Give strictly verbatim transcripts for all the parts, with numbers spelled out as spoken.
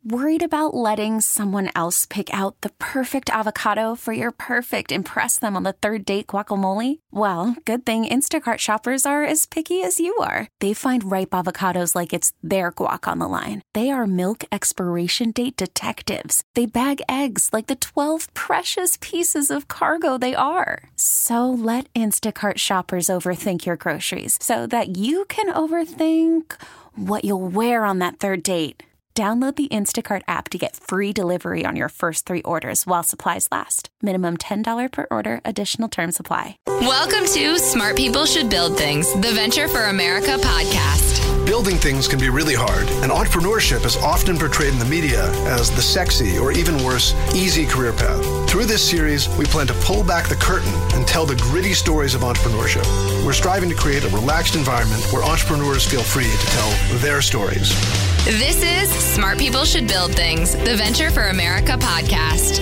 Worried about letting someone else pick out the perfect avocado for your perfect impress them on the third date guacamole? Well, good thing Instacart shoppers are as picky as you are. They find ripe avocados like it's their guac on the line. They are milk expiration date detectives. They bag eggs like the twelve precious pieces of cargo they are. So let Instacart shoppers overthink your groceries so that you can overthink what you'll wear on that third date. Download the Instacart app to get free delivery on your first three orders while supplies last. Minimum ten dollars per order. Additional terms apply. Welcome to Smart People Should Build Things, the Venture for America podcast. Building things can be really hard, and entrepreneurship is often portrayed in the media as the sexy, or even worse, easy career path. Through this series, we plan to pull back the curtain and tell the gritty stories of entrepreneurship. We're striving to create a relaxed environment where entrepreneurs feel free to tell their stories. This is Smart People Should Build Things, the Venture for America podcast.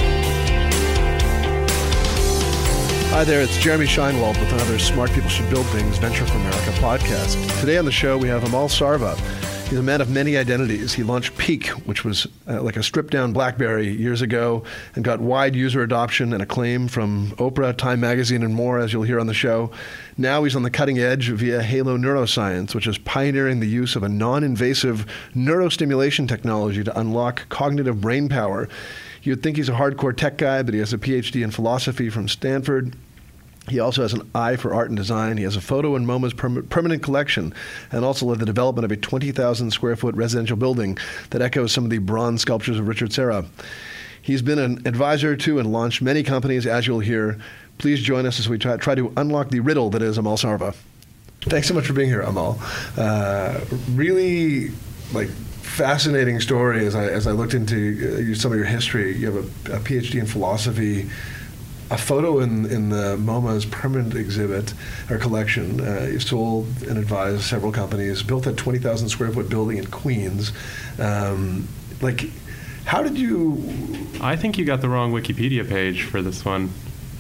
Hi there, it's Jeremy Scheinwald with another Smart People Should Build Things Venture for America podcast. Today on the show, we have Amal Sarva. He's a man of many identities. He launched Peak, which was uh, like a stripped-down BlackBerry years ago, and got wide user adoption and acclaim from Oprah, Time Magazine, and more, as you'll hear on the show. Now he's on the cutting edge via Halo Neuroscience, which is pioneering the use of a non-invasive neurostimulation technology to unlock cognitive brain power. You'd think he's a hardcore tech guy, but he has a P H D in philosophy from Stanford. He also has an eye for art and design. He has a photo in MoMA's perm- permanent collection, and also led the development of a twenty thousand square foot residential building that echoes some of the bronze sculptures of Richard Serra. He's been an advisor to and launched many companies, as you'll hear. Please join us as we try, try to unlock the riddle that is Amal Sarva. Thanks so much for being here, Amal. Uh, really, like, fascinating story as I as I looked into uh, some of your history. You have a, a P H D in philosophy. A photo in, in the MoMA's permanent exhibit or collection. Uh, you sold and advised several companies, built that twenty thousand square foot building in Queens. Um, like, how did you... I think you got the wrong Wikipedia page for this one.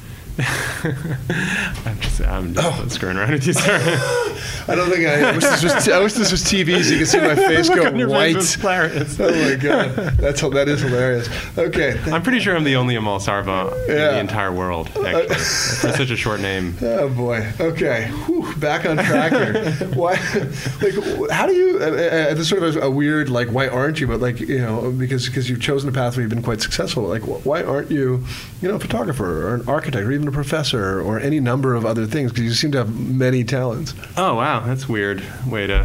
I'm just, I'm just oh. screwing around with you, sir. I don't think I, I wish this was, I wish this was T V so you could see my face go white. Oh my God. That's, that is hilarious. Okay. I'm pretty sure I'm the only Amal Sarva yeah. in the entire world, actually. For such a short name. Oh boy. Okay. Whew, back on track here. Why, like, how do you, uh, uh, this sort of a, a weird, like, why aren't you, but like, you know, because because you've chosen a path where you've been quite successful, like, why aren't you, you know, a photographer or an architect or even a professor or any number of other things, because you seem to have many talents. Oh, wow. That's a weird way to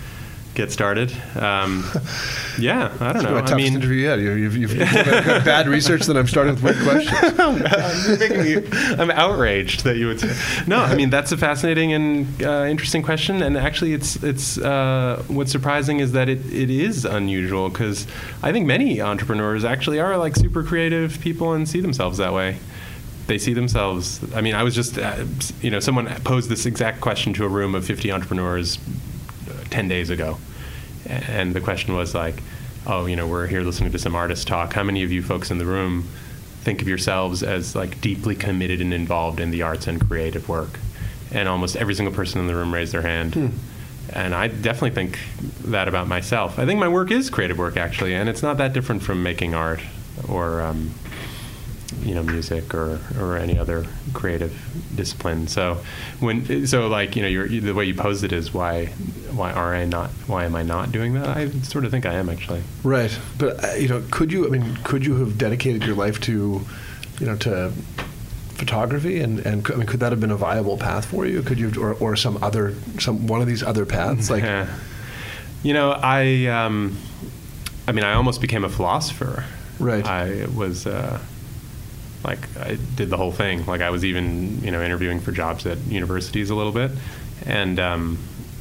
get started. Um, yeah, I don't That's know. my toughest I mean, interview yet. You've, you've, you've got bad research, then I'm starting with weird questions. You're making me, I'm outraged that you would say. No, I mean, that's a fascinating and uh, interesting question. And actually, it's it's uh, what's surprising is that it, it is unusual, because I think many entrepreneurs actually are like super creative people and see themselves that way. They see themselves. I mean, I was just, uh, you know, someone posed this exact question to a room of fifty entrepreneurs ten days ago. And the question was like, oh, you know, we're here listening to some artists talk. How many of you folks in the room think of yourselves as like deeply committed and involved in the arts and creative work? And almost every single person in the room raised their hand. Hmm. And I definitely think that about myself. I think my work is creative work, actually, and it's not that different from making art or, um, you know, music or, or any other creative discipline. So when so like you know you're, the way you posed it is why why are I not why am I not doing that? I sort of think I am, actually. Right, but uh, you know, could you I mean could you have dedicated your life to you know to photography and and I mean could that have been a viable path for you? Could you or or some other some one of these other paths like yeah. you know I um, I mean I almost became a philosopher. Right. I was. Uh, Like I did the whole thing. Like I was even, you know, interviewing for jobs at universities a little bit, and um,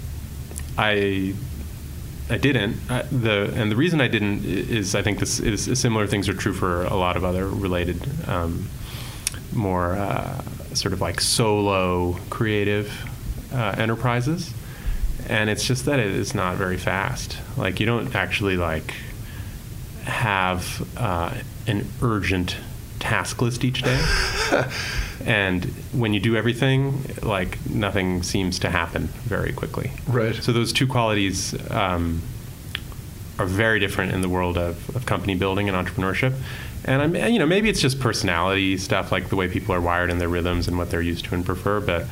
I, I didn't. I, the and the reason I didn't is I think this is similar things are true for a lot of other related, um, more uh, sort of like solo creative uh, enterprises, and it's just that it is not very fast. Like you don't actually like have uh, an urgent task list each day. And when you do everything, like nothing seems to happen very quickly. Right. So those two qualities um, are very different in the world of, of company building and entrepreneurship. And I'm, you know, maybe it's just personality stuff, like the way people are wired and their rhythms and what they're used to and prefer. But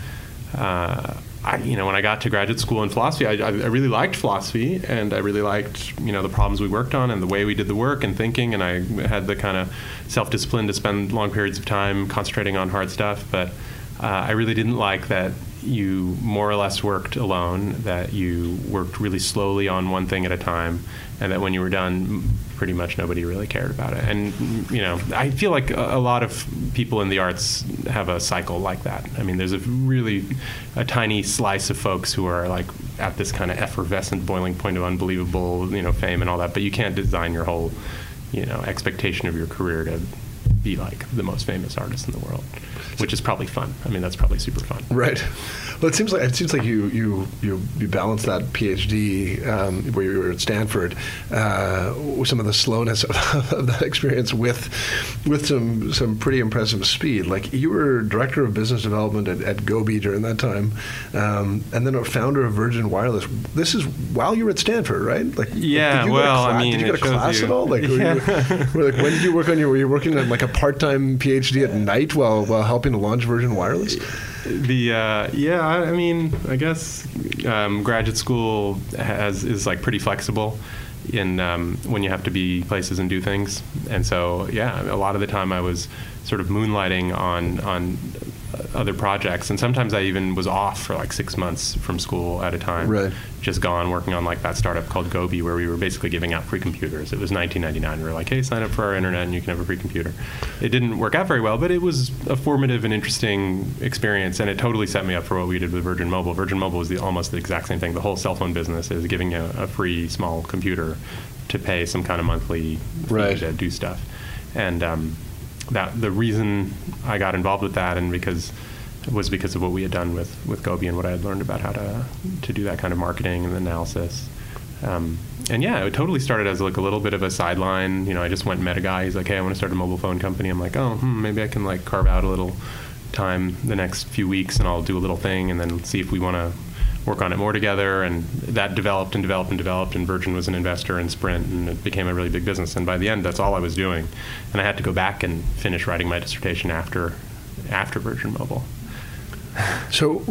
uh, I, you know, when I got to graduate school in philosophy, I, I really liked philosophy, and I really liked, you know, the problems we worked on and the way we did the work and thinking. And I had the kind of self-discipline to spend long periods of time concentrating on hard stuff. But uh, I really didn't like that you more or less worked alone, that you worked really slowly on one thing at a time, and that when you were done, pretty much nobody really cared about it. And, you know, I feel like a, a lot of people in the arts have a cycle like that. I mean, there's a really a tiny slice of folks who are like at this kind of effervescent boiling point of unbelievable, you know, fame and all that, but you can't design your whole, you know, expectation of your career to be like the most famous artist in the world, which is probably fun. I mean, that's probably super fun. Right. Well, it seems like it seems like you you you, you balance that PhD um, where you were at Stanford, uh, with some of the slowness of, of that experience with with some some pretty impressive speed. Like, you were director of business development at, at Gobi during that time, um, and then a founder of Virgin Wireless. This is while you were at Stanford, right? Like, yeah. Did you well, go to cla- I mean, did you go to class you. at all? Like, were yeah. you, were, like, when did you work on your? Were you working on like a part-time PhD at night while while helping to launch Virgin Wireless? The uh, yeah, I, I mean, I guess um, graduate school has is like pretty flexible in um, when you have to be places and do things, and so yeah, a lot of the time I was sort of moonlighting on on other projects, and sometimes I even was off for like six months from school at a time. Right. Just gone working on like that startup called Gobi, where we were basically giving out free computers. It was nineteen ninety-nine. We were like, hey, sign up for our internet and you can have a free computer. It didn't work out very well, but it was a formative and interesting experience, and it totally set me up for what we did with Virgin Mobile. Virgin Mobile was the, almost the exact same thing. The whole cell phone business is giving you a, a free small computer to pay some kind of monthly fee right. to do stuff. And um, that the reason I got involved with that, and because was because of what we had done with, with Gobi and what I had learned about how to to do that kind of marketing and analysis. Um, and yeah, it totally started as like a little bit of a sideline. You know, I just went and met a guy. He's like, hey, I want to start a mobile phone company. I'm like, oh, hmm, maybe I can like carve out a little time the next few weeks and I'll do a little thing and then see if we want to work on it more together. And that developed and developed and developed, and Virgin was an investor in Sprint, and it became a really big business. And by the end, that's all I was doing. And I had to go back and finish writing my dissertation after after Virgin Mobile. So,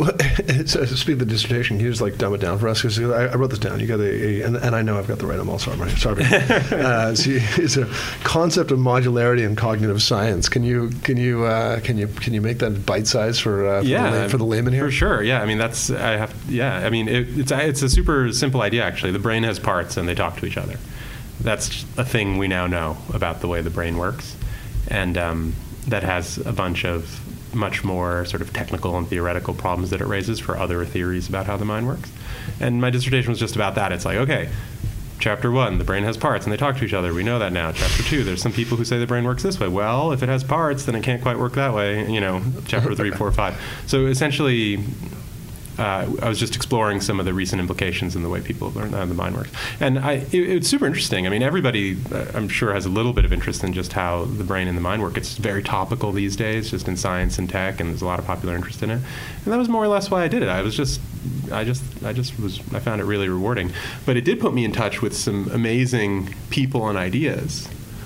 so speak of the dissertation, can you just like dumb it down for us? Because I, I wrote this down. You got a, a and, and I know I've got the right Amal Sarva. Sorry. uh, so you, it's a concept of modularity and cognitive science. Can you can you uh, can you can you make that bite size for uh, for, yeah, the, for the layman here? For sure. Yeah. I mean, that's I have. Yeah. I mean, it, it's it's a super simple idea actually. The brain has parts and they talk to each other. That's a thing we now know about the way the brain works, and um, that has a bunch of much more sort of technical and theoretical problems that it raises for other theories about how the mind works. And my dissertation was just about that. It's like, okay, chapter one, the brain has parts and they talk to each other. We know that now. Chapter two, there's some people who say the brain works this way. Well, if it has parts, then it can't quite work that way. You know, chapter three, four, five. So essentially, uh, I was just exploring some of the recent implications in the way people learn how the mind works. And I, it, it's super interesting. I mean, everybody, uh, I'm sure, has a little bit of interest in just how the brain and the mind work. It's very topical these days, just in science and tech, and there's a lot of popular interest in it. And that was more or less why I did it. I was just, I just, I just was, I found it really rewarding. But it did put me in touch with some amazing people and ideas,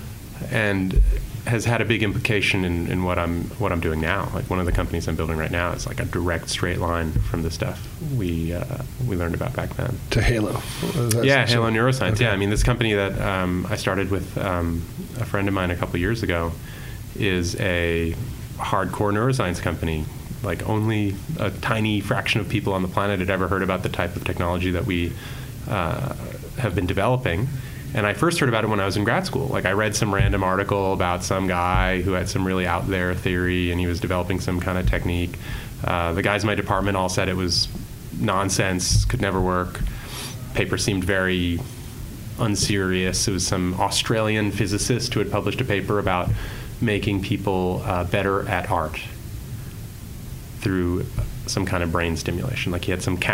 and has had a big implication in, in what I'm what I'm doing now. Like, one of the companies I'm building right now is like a direct straight line from the stuff we uh, we learned about back then. To Halo. Yeah, Halo Neuroscience. Okay. Yeah, I mean, this company that um, I started with um, a friend of mine a couple years ago is a hardcore neuroscience company. Like, only a tiny fraction of people on the planet had ever heard about the type of technology that we uh, have been developing. And I first heard about it when I was in grad school. Like, I read some random article about some guy who had some really out there theory, and he was developing some kind of technique. Uh, the guys in my department all said it was nonsense, could never work. Paper seemed very unserious. It was some Australian physicist who had published a paper about making people uh, better at art through some kind of brain stimulation. Like, he had some cap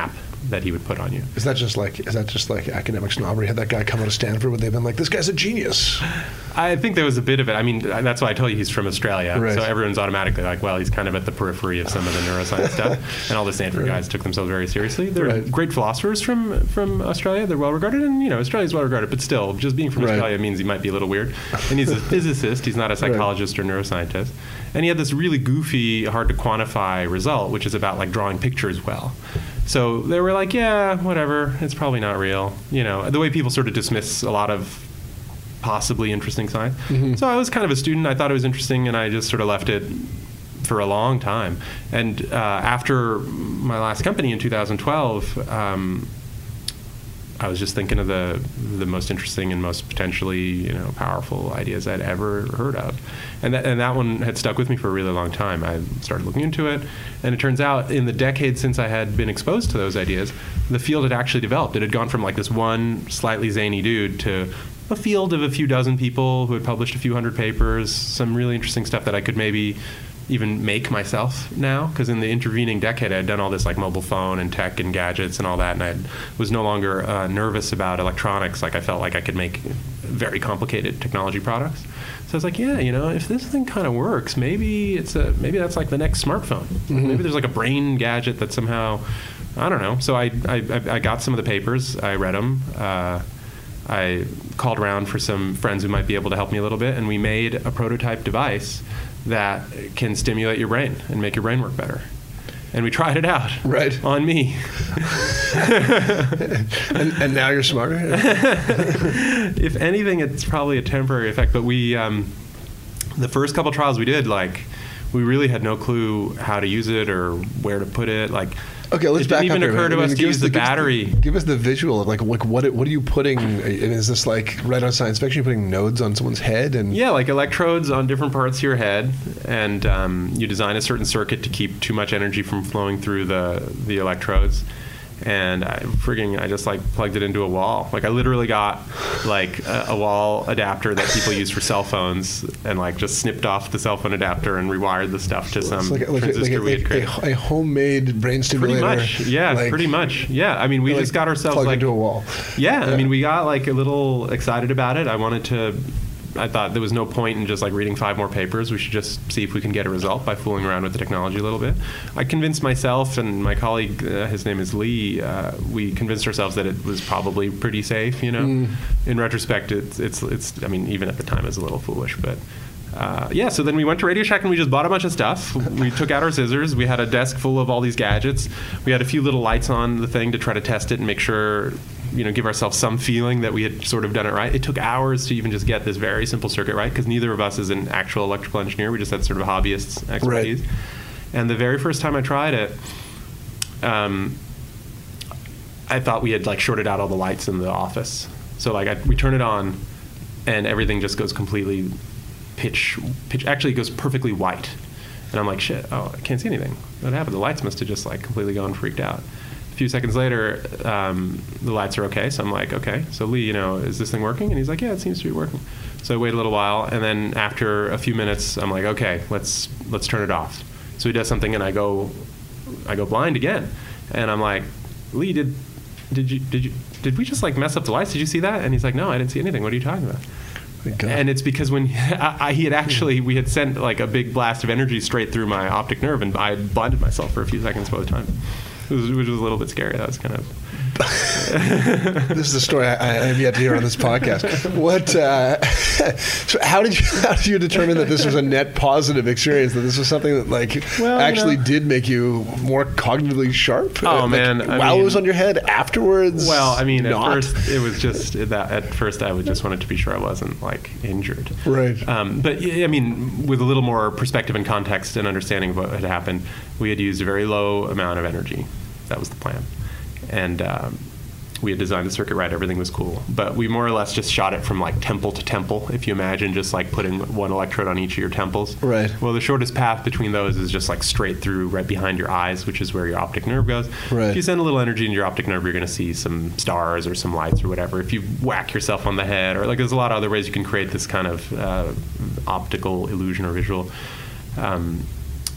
that he would put on you. Is that just like is that just like academic snobbery? Had that guy come out of Stanford, would they've been like, this guy's a genius? I think there was a bit of it. I mean, that's why I told you he's from Australia. Right. So everyone's automatically like, well, he's kind of at the periphery of some of the neuroscience stuff. And all the Stanford Right. guys took themselves very seriously. They're Right. great philosophers from from Australia. They're well regarded, and you know, Australia's well regarded. But still, just being from Right. Australia means he might be a little weird. And he's a physicist. He's not a psychologist or neuroscientist. And he had this really goofy, hard to quantify result, which is about like drawing pictures well. So they were like, yeah, whatever. It's probably not real. You know, the way people sort of dismiss a lot of possibly interesting science. Mm-hmm. So I was kind of a student. I thought it was interesting, and I just sort of left it for a long time. And uh, after my last company in two thousand twelve, um, I was just thinking of the the most interesting and most potentially, you know, powerful ideas I'd ever heard of, and that and that one had stuck with me for a really long time. I started looking into it, and it turns out in the decade since I had been exposed to those ideas, the field had actually developed. It had gone from like this one slightly zany dude to a field of a few dozen people who had published a few hundred papers, some really interesting stuff that I could maybe even make myself now, because in the intervening decade I had done all this like mobile phone and tech and gadgets and all that, and I was no longer uh, nervous about electronics. Like I felt like I could make very complicated technology products. So I was like, yeah, you know, if this thing kind of works, maybe it's a maybe that's like the next smartphone. Mm-hmm. Maybe there's like a brain gadget that somehow, I don't know. So I I, I got some of the papers, I read them. Uh, I called around for some friends who might be able to help me a little bit, and we made a prototype device that can stimulate your brain and make your brain work better. And we tried it out Right. on me. and, and now you're smarter? If anything, it's probably a temporary effect. But we, um, the first couple trials we did, like, we really had no clue how to use it or where to put it. Like, Okay, let's it back didn't up even here, occur to man. I us mean, to give use us the give us battery. Give us the visual of like like what what are you putting? And is this like right on science fiction? You're putting nodes on someone's head and Yeah, like electrodes on different parts of your head, and um, you design a certain circuit to keep too much energy from flowing through the the electrodes. And I frigging, I just like plugged it into a wall. Like I literally got like a, a wall adapter that people use for cell phones, and like just snipped off the cell phone adapter and rewired the stuff to some It's like, like, transistor like, we had like created. a, a homemade brain Pretty stimulator. much, yeah, like, pretty much, yeah. I mean, we like just got ourselves plugged like into a wall. Yeah, Yeah. I mean, we got like a little excited about it. I wanted to. I thought there was no point in just like reading five more papers. We should just see if we can get a result by fooling around with the technology a little bit. I convinced myself and my colleague, uh, his name is Lee. Uh, we convinced ourselves that it was probably pretty safe. You know, Mm. in retrospect, it's it's it's. I mean, even at the time, it was a little foolish, but. Uh, yeah, so then we went to Radio Shack and we just bought a bunch of stuff. We took out our scissors. We had a desk full of all these gadgets. We had a few little lights on the thing to try to test it and make sure, you know, give ourselves some feeling that we had sort of done it right. It took hours to even just get this very simple circuit right, because neither of us is an actual electrical engineer. We just had sort of hobbyists' expertise. Right. And the very first time I tried it, um, I thought we had like shorted out all the lights in the office. So like I, we turn it on, and everything just goes completely pitch pitch. Actually, it goes perfectly white, and I'm like, shit. Oh, I can't see anything. What happened? The lights must have just like completely gone freaked out. A few seconds later, um, the lights are okay. So I'm like, okay. So Lee, you know, is this thing working? And he's like, yeah, it seems to be working. So I wait a little while, and then after a few minutes, I'm like, okay, let's let's turn it off. So he does something, and I go, I go blind again, and I'm like, Lee, did did you did you did we just like mess up the lights? Did you see that? And he's like, no, I didn't see anything. What are you talking about? And it's because when I, I, he had actually, we had sent like a big blast of energy straight through my optic nerve, and I had blinded myself for a few seconds both times, which was, which was a little bit scary. That was kind of. This is a story I, I have yet to hear on this podcast. What? Uh, so how did you how did you determine that this was a net positive experience? That this was something that like Well, you actually know- did make you more cognitively sharp? Oh, Uh, like, man, I while it mean- was on your head, afterwards. Well, I mean, at not? first it was just that. At first, I would just wanted to be sure I wasn't like injured. Right. Um, but yeah, I mean, with a little more perspective and context and understanding of what had happened, we had used a very low amount of energy. That was the plan, and um, we had designed the circuit right. Everything was cool, but we more or less just shot it from like temple to temple. If you imagine just like putting one electrode on each of your temples. Right. Well, the shortest path between those is just like straight through, right behind your eyes, which is where your optic nerve goes. Right. If you send a little energy into your optic nerve, you're going to see some stars or some lights or whatever. If you whack yourself on the head, or like there's a lot of other ways you can create this kind of uh, optical illusion or visual. Um,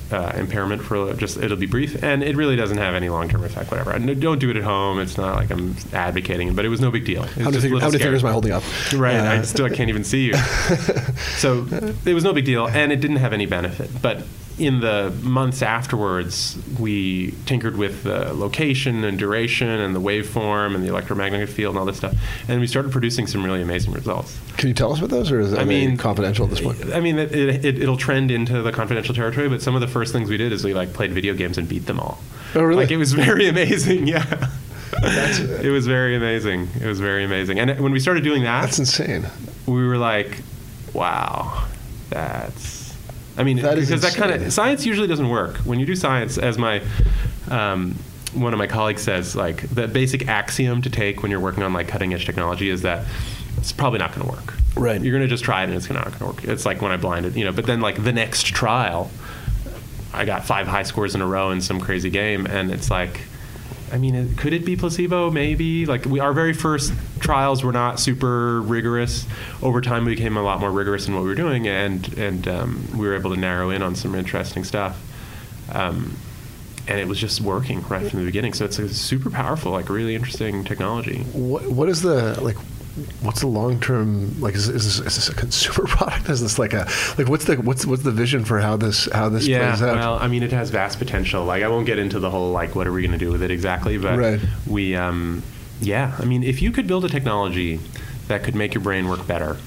uh, impairment for just, it'll be brief, and it really doesn't have any long-term effect, whatever. I don't do it at home. It's not like I'm advocating it, but it was no big deal. How many, fingers, how many fingers am I holding up? Right, uh, I still can't even see you. So it was no big deal, and it didn't have any benefit. But in the months afterwards, we tinkered with the location and duration and the waveform and the electromagnetic field and all this stuff, and we started producing some really amazing results. Can you tell us about those, or is that I mean, confidential at this point? I mean, it, it, it'll trend into the confidential territory, but some of the first things we did is we like played video games and beat them all. Oh, really? Like, it was very amazing, yeah. That's, it was very amazing. It was very amazing. And when we started doing that... That's insane. We were like, wow, that's... I mean, that because that insane. kind of... Science usually doesn't work. When you do science, as my... Um, one of my colleagues says, like, the basic axiom to take when you're working on, like, cutting-edge technology is that it's probably not going to work. Right. You're going to just try it and it's not going to work. It's like when I blinded, you know, but then, like, the next trial, I got five high scores in a row in some crazy game, and it's like... I mean, it, could it be placebo? Maybe. Like, we, our very first trials were not super rigorous. Over time, we became a lot more rigorous in what we were doing, and and um, we were able to narrow in on some interesting stuff. Um, and it was just working right from the beginning. So it's a super powerful, like, really interesting technology. What What is the, like, what's the long term, like, is, is, this, is this a consumer product? Is this like a, like, what's the what's what's the vision for how this how this yeah, plays out? Well, I mean, it has vast potential. Like, I won't get into the whole, like, what are we going to do with it exactly, but right. we, um, yeah, I mean, if you could build a technology that could make your brain work better,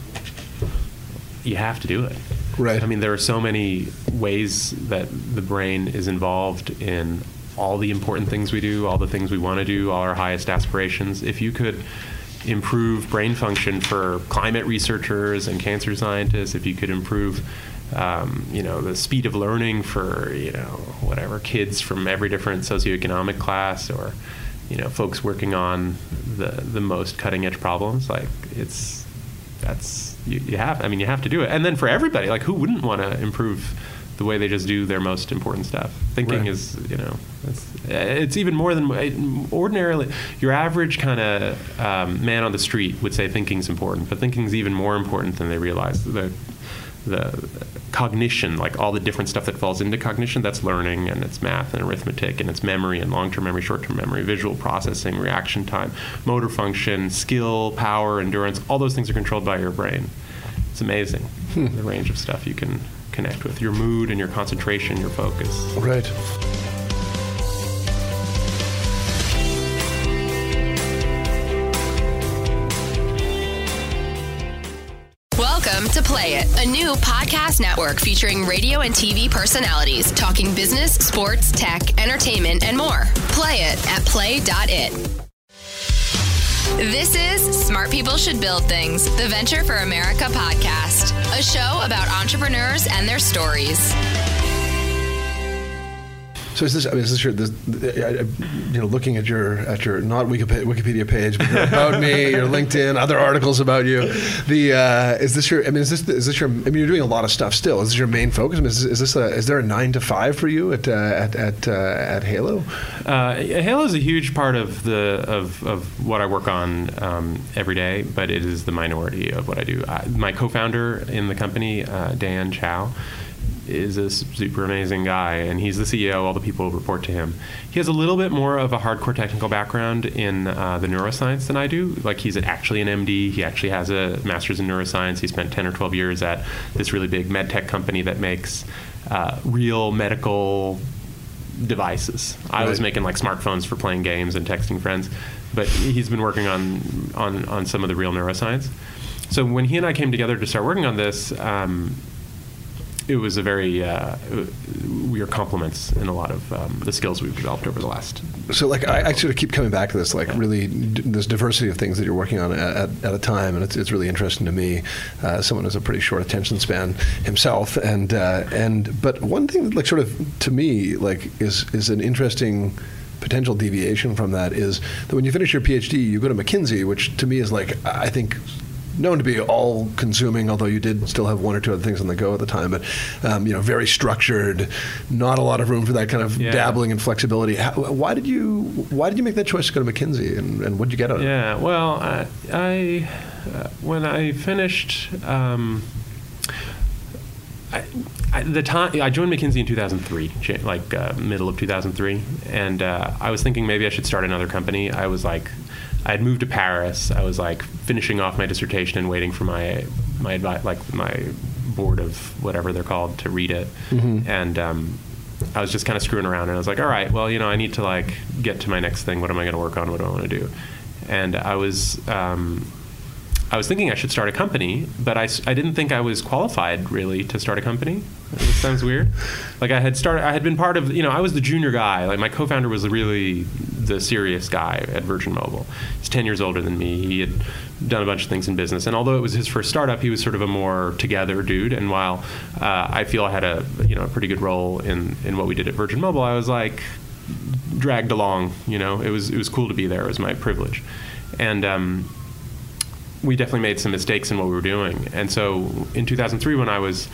you have to do it. Right. I mean, there are so many ways that the brain is involved in all the important things we do, all the things we want to do, all our highest aspirations. If you could improve brain function for climate researchers and cancer scientists, if you could improve, um, you know, the speed of learning for, you know, whatever, kids from every different socioeconomic class, or, you know, folks working on the the most cutting edge problems, like, it's, that's, you, you have, I mean, you have to do it. And then for everybody, like, who wouldn't want to improve the way they just do their most important stuff? Thinking right. is, you know, it's, it's even more than ordinarily. Your average kind of um, man on the street would say thinking's important, but thinking's even more important than they realize. The the cognition, like all the different stuff that falls into cognition, that's learning, and it's math and arithmetic, and it's memory and long-term memory, short-term memory, visual processing, reaction time, motor function, skill, power, endurance. All those things are controlled by your brain. It's amazing, hmm. the range of stuff you can connect with, your mood and your concentration, your focus. Right. Welcome to Play It, a new podcast network featuring radio and T V personalities talking business, sports, tech, entertainment, and more. Play it at play dot it. This is Smart People Should Build Things, the Venture for America podcast, a show about entrepreneurs and their stories. So is this? I mean, is this your? This, you know, looking at your at your not Wikipedia, Wikipedia page, but your about me, your LinkedIn, other articles about you. The uh, is this your? I mean, is this is this your? I mean, you're doing a lot of stuff still. Is this your main focus? I mean, is, is this a? Is there a nine to five for you at uh, at at uh, at Halo? Uh, Halo is a huge part of the of, of what I work on um, every day, but it is the minority of what I do. I, my co-founder in the company, uh, Dan Chow, is a super amazing guy, and he's the C E O. All the people report to him. He has a little bit more of a hardcore technical background in uh, the neuroscience than I do. Like, he's actually an M D. He actually has a master's in neuroscience. He spent ten or twelve years at this really big med tech company that makes uh, real medical devices. I right. was making like smartphones for playing games and texting friends, but he's been working on on on some of the real neuroscience. So when he and I came together to start working on this, um, it was a very, uh, we are complements in a lot of um, the skills we've developed over the last. So, like, I, I sort of keep coming back to this, like, yeah. really, d- this diversity of things that you're working on at, at a time, and it's, it's really interesting to me. Uh, someone who has a pretty short attention span himself, and uh, and but one thing that, like, sort of to me, like, is is an interesting potential deviation from that is that when you finish your PhD, you go to McKinsey, which to me is, like, I think, known to be all-consuming, although you did still have one or two other things on the go at the time, but um, you know, very structured, not a lot of room for that kind of yeah. dabbling and flexibility. How, why did you Why did you make that choice to go to McKinsey, and, and what did you get out of it? Yeah, well, I, I uh, when I finished, um, I, I, the time I joined McKinsey in two thousand three, like uh, middle of two thousand three, and uh, I was thinking maybe I should start another company. I was like, I had moved to Paris. I was like finishing off my dissertation and waiting for my my advi- like my board of whatever they're called to read it, mm-hmm. and um, I was just kind of screwing around. And I was like, all right, well, you know, I need to like get to my next thing. What am I going to work on? What do I want to do? And I was. Um, I was thinking I should start a company, but I, I didn't think I was qualified really to start a company. This sounds weird. Like I had started, I had been part of, you know, I was the junior guy. Like my co-founder was really the serious guy at Virgin Mobile. He's ten years older than me. He had done a bunch of things in business. And although it was his first startup, he was sort of a more together dude. And while uh, I feel I had a, you know, a pretty good role in, in what we did at Virgin Mobile, I was like dragged along, you know, it was, it was cool to be there. It was my privilege. And, um, we definitely made some mistakes in what we were doing. And so in two thousand three, when I was,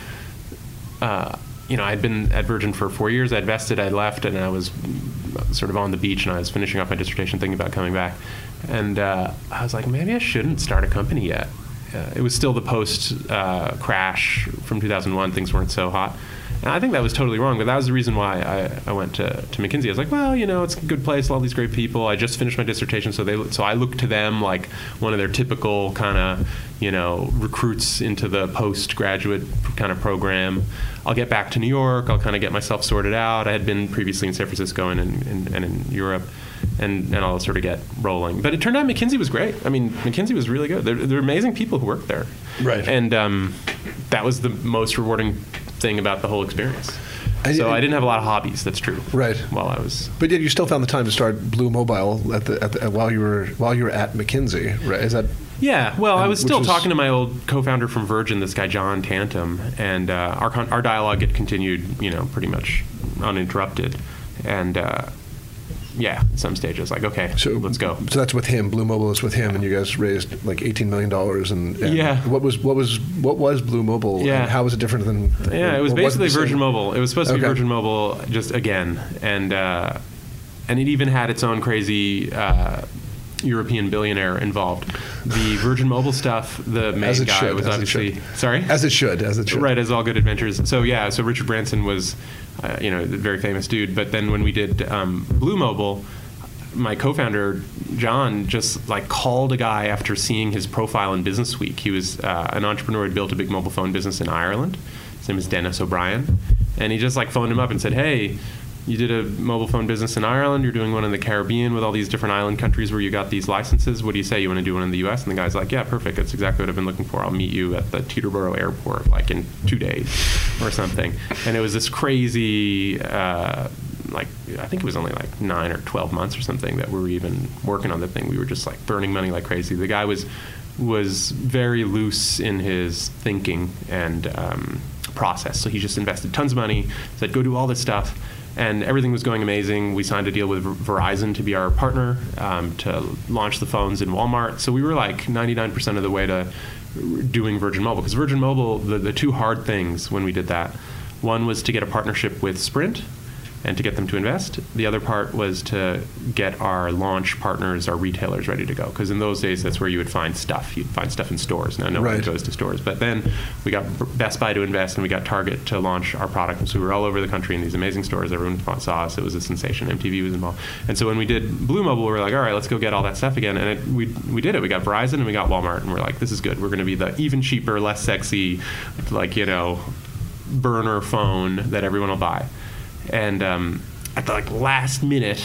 uh, you know, I'd been at Virgin for four years, I'd vested, I'd left, and I was sort of on the beach, and I was finishing off my dissertation, thinking about coming back. And uh, I was like, maybe I shouldn't start a company yet. Uh, it was still the post uh, crash from two thousand one, things weren't so hot. And I think that was totally wrong, but that was the reason why I, I went to, to McKinsey. I was like, well, you know, it's a good place, all these great people. I just finished my dissertation, so they so I looked to them like one of their typical kind of, you know, recruits into the postgraduate kind of program. I'll get back to New York. I'll kind of get myself sorted out. I had been previously in San Francisco and in, in, and in Europe, and, and I'll sort of get rolling. But it turned out McKinsey was great. I mean, McKinsey was really good. There, there were amazing people who worked there. Right. And um, that was the most rewarding thing about the whole experience. I, so I, I didn't have a lot of hobbies. That's true. Right. While I was, but yet you still found the time to start Blue Mobile at the, at the while you were while you were at McKinsey. Right? Is that? Yeah. Well, I was still is, talking to my old co-founder from Virgin, this guy John Tantum, and uh, our con- our dialogue had continued, you know, pretty much uninterrupted, and. Uh, Yeah, at some stage I was like, okay, so let's go. So that's with him. Blue Mobile is with him, and you guys raised like eighteen million dollars. And, and yeah, what was what was what was Blue Mobile? Yeah, and how was it different than? Yeah, it was basically Virgin Mobile. It was supposed to okay. be Virgin Mobile just again, and uh, and it even had its own crazy uh, European billionaire involved. The Virgin Mobile stuff, the main guy should, was obviously sorry, as it should, as it should, right, as all good adventures. So yeah, so Richard Branson was, uh, you know, a very famous dude. But then when we did um, Blue Mobile, my co-founder John just like called a guy after seeing his profile in Business Week. He was uh, an entrepreneur who had built a big mobile phone business in Ireland. His name is Dennis O'Brien, and he just like phoned him up and said, "Hey, you did a mobile phone business in Ireland. You're doing one in the Caribbean with all these different island countries where you got these licenses. What do you say? You want to do one in the U S?" And the guy's like, "Yeah, perfect. That's exactly what I've been looking for. I'll meet you at the Teterboro airport like in two days or something." And it was this crazy. Uh, like I think it was only like nine or twelve months or something that we were even working on the thing. We were just like burning money like crazy. The guy was was very loose in his thinking and um, process. So he just invested tons of money, said go do all this stuff, and everything was going amazing. We signed a deal with Verizon to be our partner um, to launch the phones in Walmart. So we were like ninety-nine percent of the way to doing Virgin Mobile. Because Virgin Mobile, the, the two hard things when we did that, one was to get a partnership with Sprint and to get them to invest. The other part was to get our launch partners, our retailers, ready to go. Because in those days, that's where you would find stuff. You'd find stuff in stores. Now, no right. one goes to stores. But then we got Best Buy to invest, and we got Target to launch our product. And so we were all over the country in these amazing stores. Everyone saw us. It was a sensation. M T V was involved. And so when we did Blue Mobile, we were like, all right, let's go get all that stuff again. And it, we we did it. We got Verizon and we got Walmart. And we're like, this is good. We're going to be the even cheaper, less sexy, like, you know, burner phone that everyone will buy. And um, at the like last minute,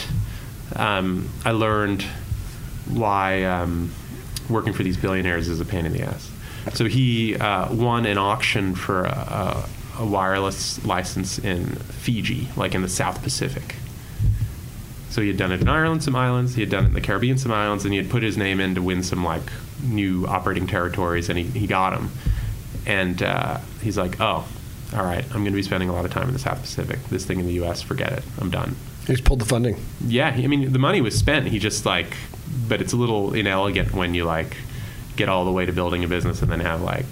um, I learned why um, working for these billionaires is a pain in the ass. So he uh, won an auction for a, a, a wireless license in Fiji, like in the South Pacific. So he had done it in Ireland, some islands. He had done it in the Caribbean, some islands, and he had put his name in to win some like new operating territories, and he, he got them. And uh, he's like, oh, all right, I'm going to be spending a lot of time in the South Pacific. This thing in the U S, forget it. I'm done. He just pulled the funding. Yeah, he, I mean, the money was spent. He just like, but it's a little inelegant when you like get all the way to building a business and then have like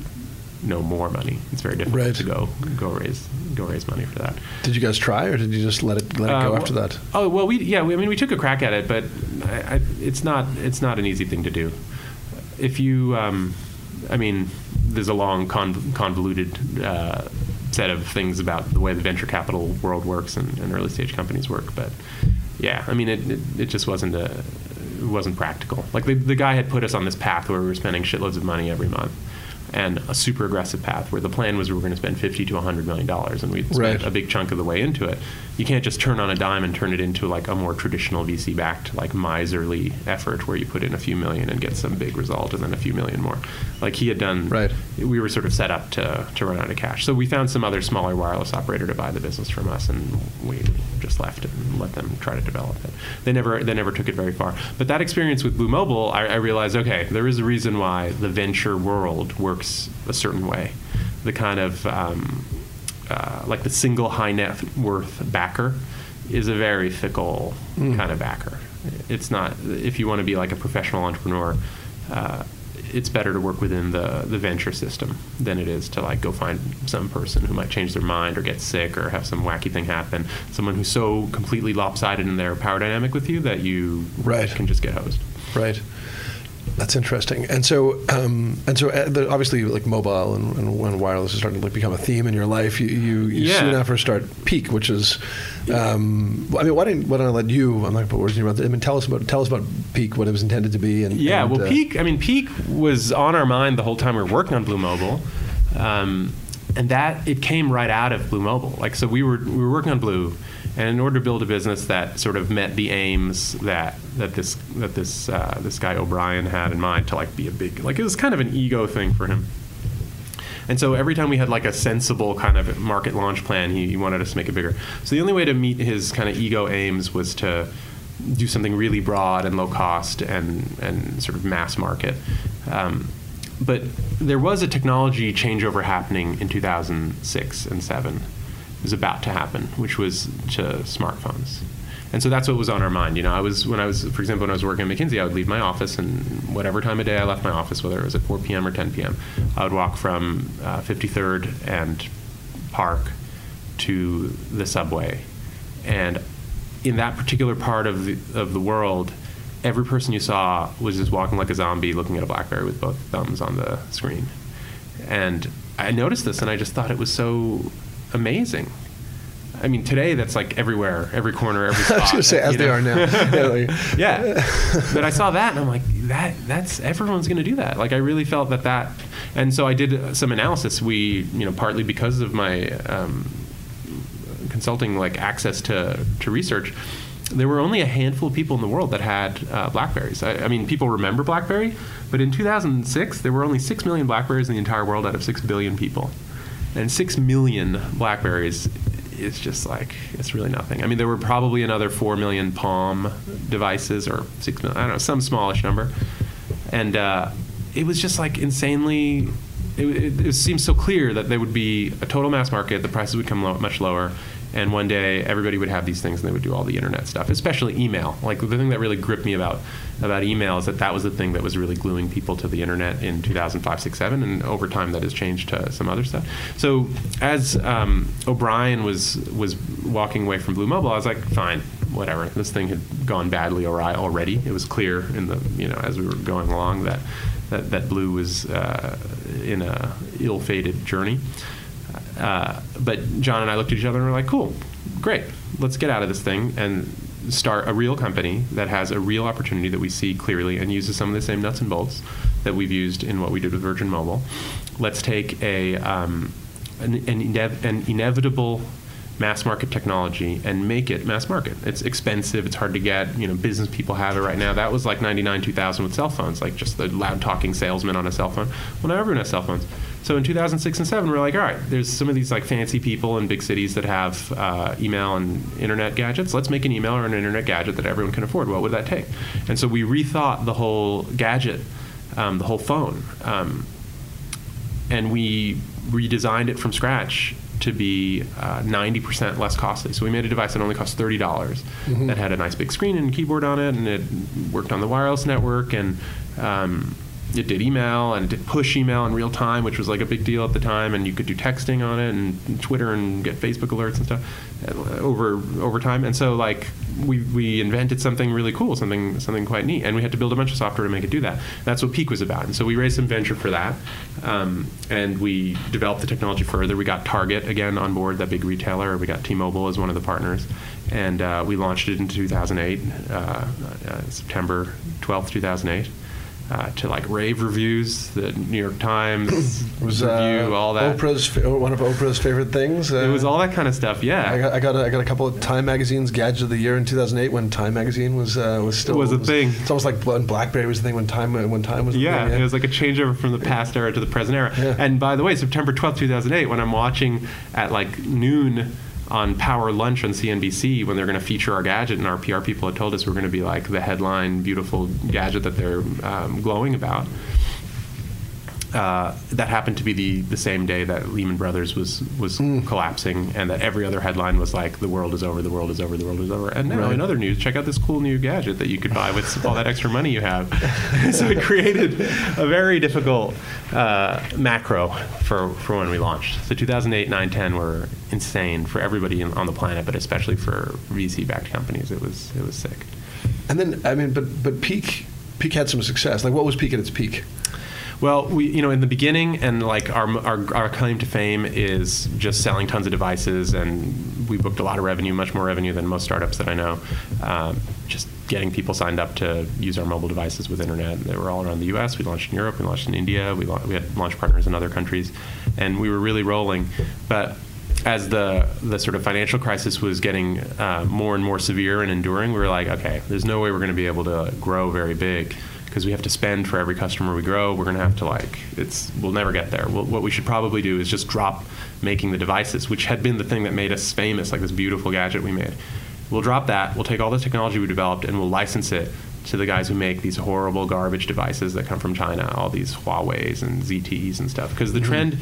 no more money. It's very difficult right. to go go raise go raise money for that. Did you guys try, or did you just let it let it uh, go well, after that? Oh well, we yeah, we, I mean, we took a crack at it, but I, I, it's not it's not an easy thing to do. If you, um, I mean, there's a long con- convoluted uh, set of things about the way the venture capital world works and, and early stage companies work. But yeah, I mean, it it, it just wasn't a, it wasn't practical. Like the the guy had put us on this path where we were spending shitloads of money every month, and a super aggressive path where the plan was we were going to spend fifty to a hundred million dollars, and we'd spent Right. a big chunk of the way into it. You can't just turn on a dime and turn it into like a more traditional V C-backed, like miserly effort where you put in a few million and get some big result and then a few million more. Like he had done, Right. we were sort of set up to, to run out of cash. So we found some other smaller wireless operator to buy the business from us, and we just left it and let them try to develop it. They never they never took it very far. But that experience with Blue Mobile, I, I realized, okay, there is a reason why the venture world works a certain way. The kind of um, uh, like the single high net worth backer is a very fickle mm. kind of backer. It's not, if you want to be like a professional entrepreneur, uh, it's better to work within the, the venture system than it is to like go find some person who might change their mind or get sick or have some wacky thing happen. Someone who's so completely lopsided in their power dynamic with you that you Right. can just get hosed. Right. That's interesting. And so, um, and so, uh, the, obviously, like mobile and, and when wireless is starting to like become a theme in your life, you you, you Yeah. soon after start Peak, which is, um, I mean, why didn't why don't I let you? I'm not going to put words in your mouth. I mean, tell us about tell us about Peak, what it was intended to be, and Yeah, and, well, uh, Peak. I mean, Peak was on our mind the whole time we were working on Blue Mobile, um, and that it came right out of Blue Mobile. Like, so we were we were working on Blue, and in order to build a business that sort of met the aims that that this that this uh, this guy O'Brien had in mind to like be a big, like it was kind of an ego thing for him. And so every time we had like a sensible kind of market launch plan, he, he wanted us to make it bigger. So the only way to meet his kind of ego aims was to do something really broad and low cost and, and sort of mass market. Um, but there was a technology changeover happening in two thousand six and seven. It was about to happen, which was to smartphones. And so that's what was on our mind. You know, I was, when I was, for example, when I was working at McKinsey, I would leave my office, and whatever time of day I left my office, whether it was at four p.m. or ten p.m., I would walk from uh, fifty-third and Park to the subway. And in that particular part of the, of the world, every person you saw was just walking like a zombie looking at a BlackBerry with both thumbs on the screen. And I noticed this, and I just thought it was so amazing. I mean, today that's like everywhere, every corner, every spot. I was going to say, as they know? are now. Yeah, like, Yeah. But I saw that, and I'm like, that that's everyone's going to do that. Like, I really felt that that, and so I did some analysis. We, you know, partly because of my um, consulting, like access to to research, there were only a handful of people in the world that had uh, BlackBerries. I, I mean, people remember BlackBerry, but in two thousand six, there were only six million BlackBerries in the entire world out of six billion people. And six million BlackBerries is just like, it's really nothing. I mean, there were probably another four million Palm devices, or six million, I don't know, some smallish number. And uh, it was just like insanely, it, it, it seems so clear that there would be a total mass market, the prices would come low, much lower, and one day everybody would have these things and they would do all the internet stuff, especially email. Like, the thing that really gripped me about about email is that that was the thing that was really gluing people to the internet in two thousand five, six, seven, and over time that has changed to some other stuff. So as um, O'Brien was was walking away from Blue Mobile, I was like, fine, whatever. This thing had gone badly already. It was clear in the, you know, as we were going along that that, that Blue was uh, in a ill-fated journey. Uh, but John and I looked at each other and were like, cool, great, let's get out of this thing and start a real company that has a real opportunity that we see clearly and uses some of the same nuts and bolts that we've used in what we did with Virgin Mobile. Let's take a um, an, an, inev- an inevitable mass market technology and make it mass market. It's expensive, it's hard to get, you know, business people have it right now. That was like ninety-nine, two thousand with cell phones, like just the loud talking salesman on a cell phone. Well, now everyone has cell phones. So in two thousand six and seven, we're like, all right, there's some of these like fancy people in big cities that have uh, email and internet gadgets. Let's make an email or an internet gadget that everyone can afford. What would that take? And so we rethought the whole gadget, um, the whole phone, um, and we redesigned it from scratch to be uh, ninety percent less costly. So we made a device that only cost thirty dollars, mm-hmm. that had a nice big screen and keyboard on it, and it worked on the wireless network, and um, it did email and it did push email in real time, which was like a big deal at the time, and you could do texting on it and Twitter and get Facebook alerts and stuff over over time. And so like we we invented something really cool, something something quite neat, and we had to build a bunch of software to make it do that. That's what Peak was about. And so we raised some venture for that, um, and we developed the technology further. We got Target again on board, that big retailer. We got T-Mobile as one of the partners, and uh, we launched it in two thousand eight, uh, uh, September twelfth, two thousand eight. Uh, to like rave reviews, the New York Times was, review, uh, all that. Oprah's one of Oprah's favorite things. Uh, it was all that kind of stuff. Yeah, I got I got a, I got a couple of Time Magazine's Gadget of the Year in two thousand eight when Time Magazine was uh, was still it was a was, thing. It's almost like when BlackBerry was the thing when Time when Time was. Yeah, the thing, yeah. It was like a changeover from the past era to the present era. Yeah. And by the way, September twelfth, two thousand eight, when I'm watching at like noon on Power Lunch on C N B C when they're going to feature our gadget, and our P R people had told us we're going to be like the headline beautiful gadget that they're um, glowing about. Uh, that happened to be the, the same day that Lehman Brothers was was mm. collapsing, and that every other headline was like, the world is over, the world is over, the world is over. And now right. in other news, check out this cool new gadget that you could buy with all that extra money you have. So it created a very difficult uh, macro for, for when we launched. So two thousand eight, nine, ten were insane for everybody in, on the planet, but especially for V C-backed companies. It was it was sick. And then, I mean, but but Peak Peak had some success. Like, what was Peak at its peak? Well, we, you know, in the beginning, and like our, our our claim to fame is just selling tons of devices, and we booked a lot of revenue, much more revenue than most startups that I know. Um, just getting people signed up to use our mobile devices with internet. They were all around the U S. We launched in Europe. We launched in India. We la- we had launch partners in other countries, and we were really rolling. But as the the sort of financial crisis was getting uh, more and more severe and enduring, we were like, okay, there's no way we're going to be able to grow very big, because we have to spend for every customer we grow. We're going to have to like, it's, we'll never get there. We'll, what we should probably do is just drop making the devices, which had been the thing that made us famous, like this beautiful gadget we made. We'll drop that, we'll take all the technology we developed, and we'll license it to the guys who make these horrible garbage devices that come from China, all these Huawei's and Z T Es and stuff. Because the mm-hmm. trend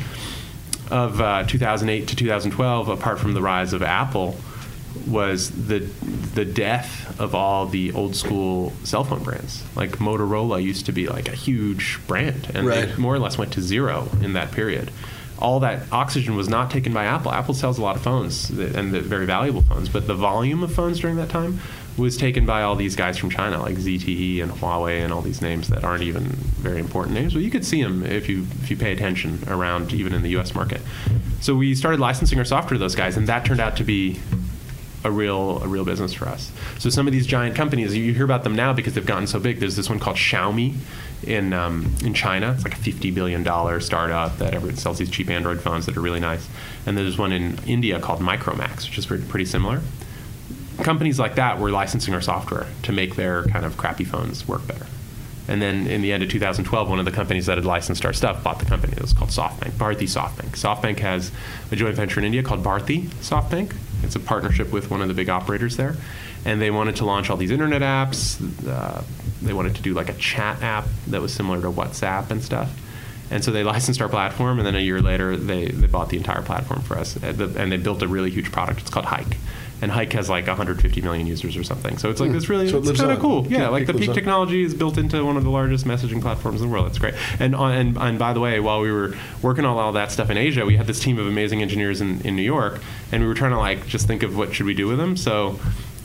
of uh, two thousand eight to two thousand twelve, apart from the rise of Apple, was the the death of all the old school cell phone brands. Like Motorola used to be like a huge brand, and right. they more or less went to zero in that period. All that oxygen was not taken by Apple. Apple sells a lot of phones, and the very valuable phones, but the volume of phones during that time was taken by all these guys from China, like Z T E and Huawei and all these names that aren't even very important names. But you could see them if you if you pay attention around, even in the U S market. So we started licensing our software to those guys, and that turned out to be a real a real business for us. So some of these giant companies, you hear about them now because they've gotten so big. There's this one called Xiaomi in um, in China. It's like a fifty billion dollars startup that ever sells these cheap Android phones that are really nice. And there's one in India called Micromax, which is pretty, pretty similar. Companies like that were licensing our software to make their kind of crappy phones work better. And then in the end of two thousand twelve, one of the companies that had licensed our stuff bought the company. It was called SoftBank, Bharti SoftBank. SoftBank has a joint venture in India called Bharti SoftBank. It's a partnership with one of the big operators there. And they wanted to launch all these internet apps. Uh, they wanted to do like a chat app that was similar to WhatsApp and stuff. And so they licensed our platform, and then a year later, they, they bought the entire platform for us. And they built a really huge product. It's called Hike. And Hike has like one hundred fifty million users or something. So it's like mm. this really, so it it's kind of cool. Yeah, like the Peak technology is built into one of the largest messaging platforms in the world. It's great. And, on, and and by the way, while we were working on all that stuff in Asia, we had this team of amazing engineers in, in New York, and we were trying to like just think of what should we do with them. So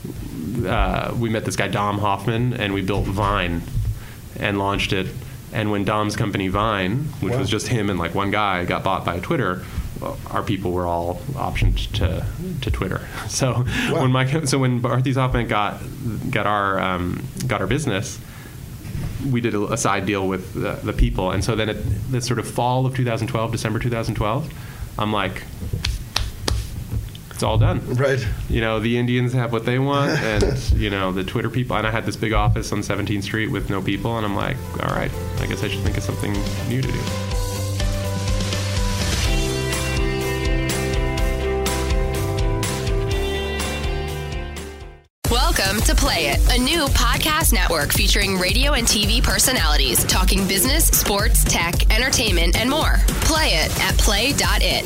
uh, we met this guy, Dom Hoffman, and we built Vine and launched it. And when Dom's company Vine, which wow. was just him and like one guy, got bought by Twitter, our people were all optioned to to Twitter. So wow. when my so when Bharti SoftBank got got our um, got our business, we did a, a side deal with the, the people, and so then at the sort of fall of two thousand twelve, December two thousand twelve, I'm like, it's all done. Right. You know, the Indians have what they want, and you know the Twitter people. And I had this big office on seventeenth Street with no people, and I'm like, all right, I guess I should think of something new to do. Welcome to Play It, a new podcast network featuring radio and T V personalities talking business, sports, tech, entertainment, and more. Play it at play dot it.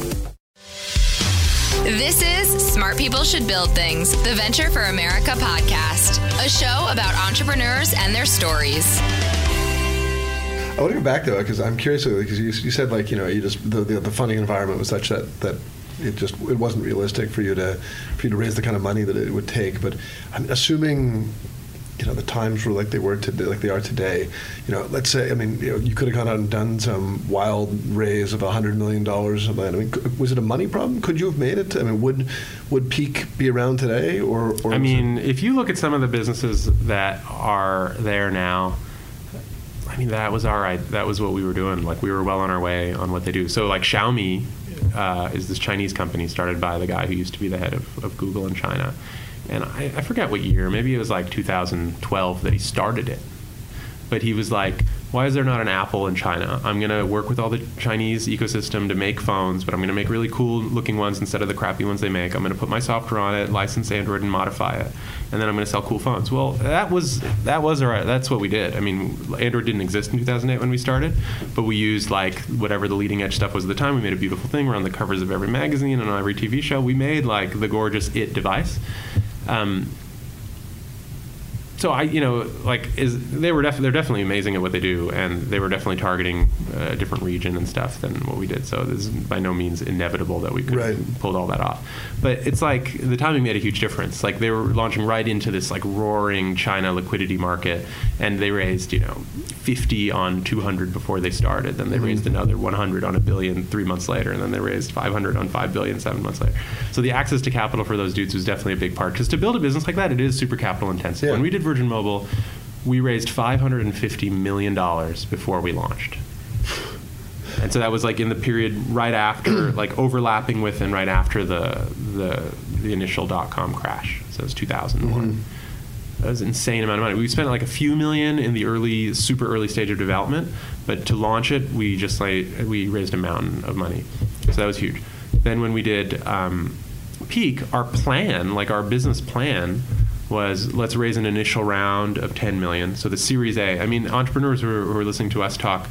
This is Smart People Should Build Things, the Venture for America podcast, a show about entrepreneurs and their stories. want to go back though, because I'm curious because you, you said like you know you just the, the the funding environment was such that that it just it wasn't realistic for you to for you to raise the kind of money that it would take. But I'm assuming, you know, the times were like they were today, like they are today. You know, let's say, I mean, you know, you could have gone out and done some wild raise of a hundred million dollars. I mean, was it a money problem? Could you have made it? I mean, would would Peak be around today? Or, or I mean, it, if you look at some of the businesses that are there now, I mean, that was our that was what we were doing. Like we were well on our way on what they do. So like Xiaomi uh, is this Chinese company started by the guy who used to be the head of, of Google in China. And I, I forget what year, maybe it was like two thousand twelve that he started it. But he was like, why is there not an Apple in China? I'm going to work with all the Chinese ecosystem to make phones, but I'm going to make really cool looking ones instead of the crappy ones they make. I'm going to put my software on it, license Android and modify it, and then I'm going to sell cool phones. Well, that was that was our, that's what we did. I mean, Android didn't exist in two thousand eight when we started, but we used like whatever the leading edge stuff was at the time. We made a beautiful thing. We're on the covers of every magazine and on every T V show. We made like the gorgeous It device. Um, so I, you know, like is they were def- they're definitely amazing at what they do, and they were definitely targeting a different region and stuff than what we did. So this is by no means inevitable that we could right. have pulled all that off. But it's like the timing made a huge difference. Like they were launching right into this like roaring China liquidity market, and they raised you know fifty on two hundred before they started. Then they mm-hmm. raised another one hundred on a billion three months later, and then they raised five hundred on five billion seven months later. So the access to capital for those dudes was definitely a big part. Because to build a business like that, it is super capital intensive. Yeah. When we did Virgin Mobile, we raised five hundred fifty million dollars before we launched. And so that was like in the period right after, like overlapping with and right after the the, the initial dot-com crash. So it was two thousand one. Mm-hmm. That was an insane amount of money. We spent like a few million in the early, super early stage of development, but to launch it, we just like, we raised a mountain of money. So that was huge. Then when we did um, Peak, our plan, like our business plan, was let's raise an initial round of ten million dollars. So the Series A. I mean, entrepreneurs who are, who are listening to us talk,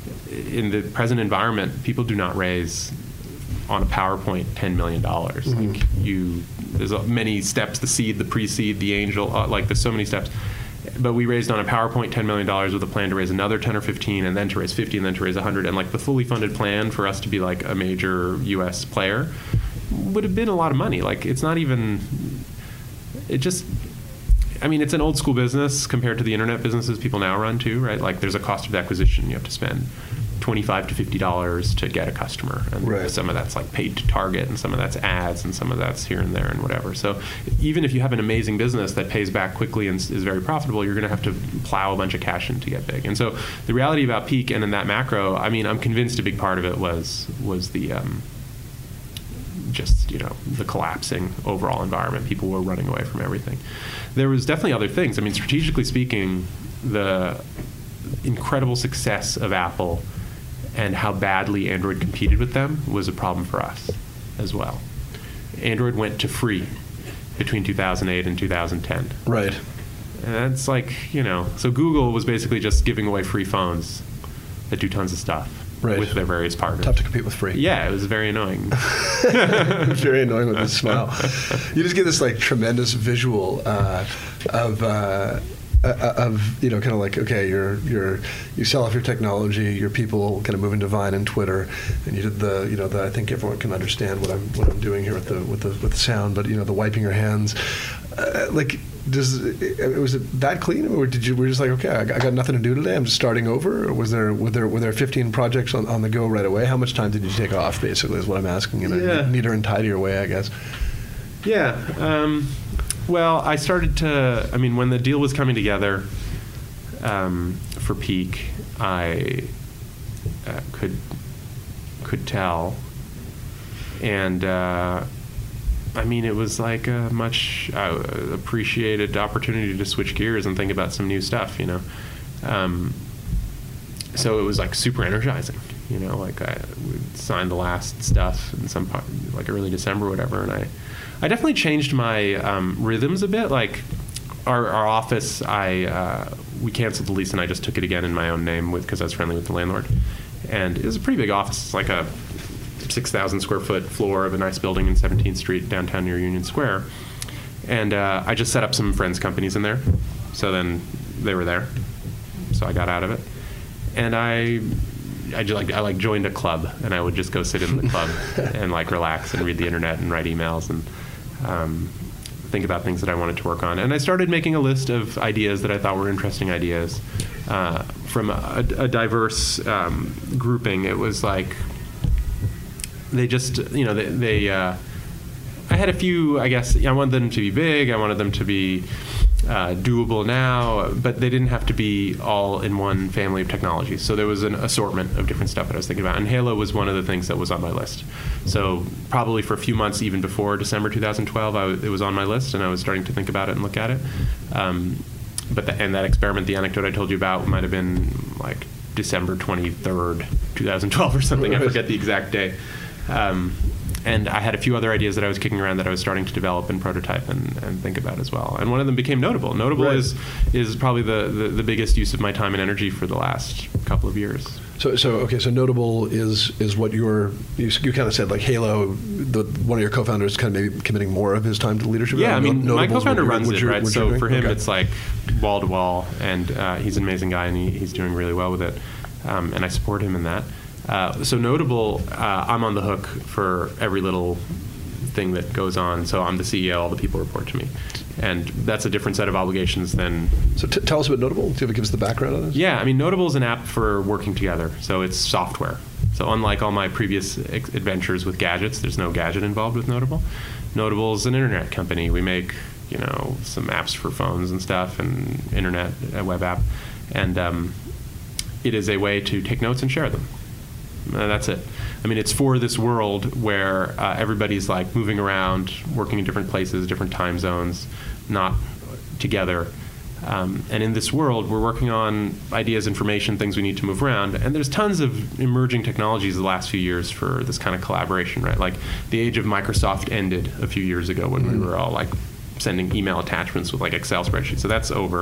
in the present environment, people do not raise on a PowerPoint ten million dollars. Mm-hmm. Like you, there's many steps: the seed, the pre-seed, the angel. Uh, like there's so many steps. But we raised on a PowerPoint ten million dollars with a plan to raise another ten or fifteen, and then to raise fifty, and then to raise one hundred. And like the fully funded plan for us to be like a major U S player would have been a lot of money. Like it's not even. It just. I mean, it's an old school business compared to the internet businesses people now run too, right? Like there's a cost of acquisition. You have to spend twenty-five to fifty dollars to get a customer. And right. some of that's like paid to target, and some of that's ads, and some of that's here and there and whatever. So even if you have an amazing business that pays back quickly and is very profitable, you're going to have to plow a bunch of cash in to get big. And so the reality about Peak and in that macro, I mean, I'm convinced a big part of it was was the um, just, you know, the collapsing overall environment. People were running away from everything. There was definitely other things. I mean, strategically speaking, the incredible success of Apple and how badly Android competed with them was a problem for us as well. Android went to free between two thousand eight and two thousand ten. Right. And that's like, you know, so Google was basically just giving away free phones that do tons of stuff. Right. With their various partners. Tough to compete with free. Yeah, it was very annoying. Very annoying with a smile. You just get this like tremendous visual uh, of uh, uh, of you know kind of like okay, you're you're you sell off your technology, your people kind of move into Vine and Twitter, and you did the you know the I think everyone can understand what I'm what I'm doing here with the with the with the sound, but you know the wiping your hands, uh, like. Does was it that clean, or did you were you just like okay, I got nothing to do today, I'm just starting over, or was there were there were there fifteen projects on, on the go right away? How much time did you take off? Basically, is what I'm asking in yeah. a neater and tidier way, I guess. Yeah. Um, well, I started to. I mean, when the deal was coming together um, for Peak, I uh, could could tell, and. Uh, I mean, it was like a much uh, appreciated opportunity to switch gears and think about some new stuff, you know. Um, so it was like super energizing, you know. Like I would sign the last stuff in some part, like early December or whatever, and I, I definitely changed my um, rhythms a bit. Like our, our office, I uh, we canceled the lease and I just took it again in my own name with because I was friendly with the landlord, and it was a pretty big office. It's like a six thousand square foot floor of a nice building in seventeenth Street downtown near Union Square. And uh, I just set up some friends' companies in there. So then they were there. So I got out of it. and I. I just like I like joined a club, and I would just go sit in the club and like relax and read the internet and write emails and um, think about things that I wanted to work on. And I started making a list of ideas that I thought were interesting ideas uh, from a, a diverse um, grouping. It was like they just you know they, they uh, I had a few. I guess I wanted them to be big. I wanted them to be Uh, doable now, but they didn't have to be all in one family of technologies. So there was an assortment of different stuff that I was thinking about, and Halo was one of the things that was on my list. So probably for a few months, even before December two thousand twelve, I w- it was on my list, and I was starting to think about it and look at it. Um, but the, and that experiment, the anecdote I told you about, might have been like December twenty-third, twenty twelve or something. I forget the exact day. Um, And I had a few other ideas that I was kicking around that I was starting to develop and prototype and, and think about as well. And one of them became Notable. Notable right. is is probably the, the, the biggest use of my time and energy for the last couple of years. So, so okay, so Notable is is what you're, you, you kind of said, like Halo, the, one of your co-founders kind of maybe committing more of his time to leadership? Yeah, I mean, Notable my co-founder what runs what it, right? So doing? for him, okay. it's like wall-to-wall, and uh, he's an amazing guy, and he, he's doing really well with it. Um, and I support him in that. Uh, so Notable, uh, I'm on the hook for every little thing that goes on. So I'm the C E O, all the people report to me. And that's a different set of obligations than... So t- tell us about Notable. Do you ever give us the background on this? Yeah, I mean, Notable is an app for working together. So it's software. So unlike all my previous ex- adventures with gadgets, there's no gadget involved with Notable. Notable is an internet company. We make, you know, some apps for phones and stuff, and internet, a web app. And um, it is a way to take notes and share them. Uh, that's it. I mean, it's for this world where uh, everybody's like moving around, working in different places, different time zones, not together. Um, and in this world, we're working on ideas, information, things we need to move around. And there's tons of emerging technologies the last few years for this kind of collaboration, right? Like the age of Microsoft ended a few years ago when mm-hmm. we were all like sending email attachments with like Excel spreadsheets. So that's over.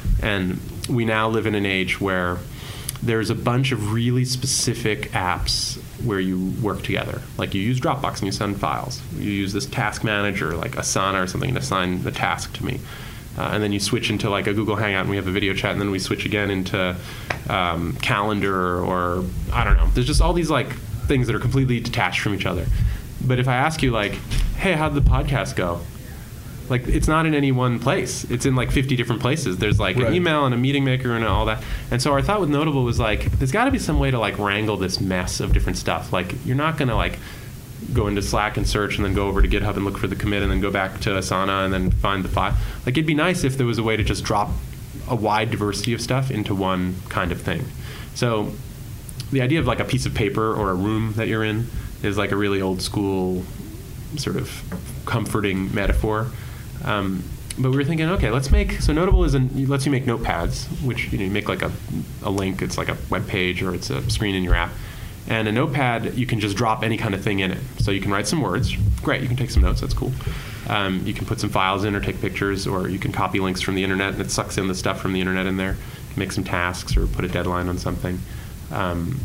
And we now live in an age where there's a bunch of really specific apps where you work together. Like you use Dropbox and you send files. You use this task manager like Asana or something to assign the task to me. Uh, and then you switch into like a Google Hangout and we have a video chat, and then we switch again into um, Calendar, or I don't know. There's just all these like things that are completely detached from each other. But if I ask you like, hey, how'd the podcast go? Like, it's not in any one place. It's in like fifty different places. There's like right. an email and a meeting maker and all that. And so our thought with Notable was like, there's got to be some way to like wrangle this mess of different stuff. Like, you're not going to like go into Slack and search and then go over to GitHub and look for the commit and then go back to Asana and then find the file. Like, it'd be nice if there was a way to just drop a wide diversity of stuff into one kind of thing. So the idea of like a piece of paper or a room that you're in is like a really old school sort of comforting metaphor. Um, but we were thinking, okay, let's make, so Notable is, an, lets you make notepads, which, you know, you make like a, a link, it's like a web page or it's a screen in your app. And a notepad, you can just drop any kind of thing in it. So you can write some words. Great, you can take some notes, that's cool. Um, you can put some files in or take pictures, or you can copy links from the internet and it sucks in the stuff from the internet in there. Make some tasks or put a deadline on something. Um,